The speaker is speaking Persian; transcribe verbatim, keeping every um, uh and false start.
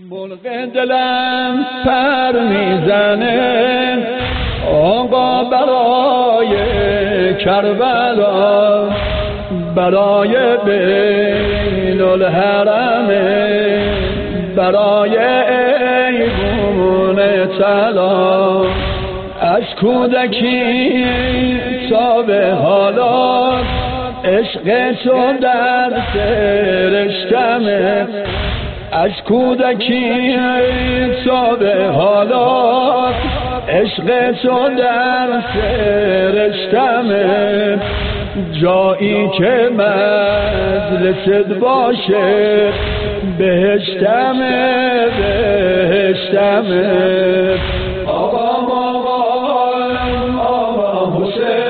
مرغ دلم پر میزنه آقا برای کربلا، برای بین الحرم، برای ایوون طلا. از کودکی تا به حالا عشق تو در سرشتمه. از کودکی تا به حالا عشق تو در سرشتمه. جایی که مجلست باشه بهشتمه، بهشتمه. آقا آقا آقا حسین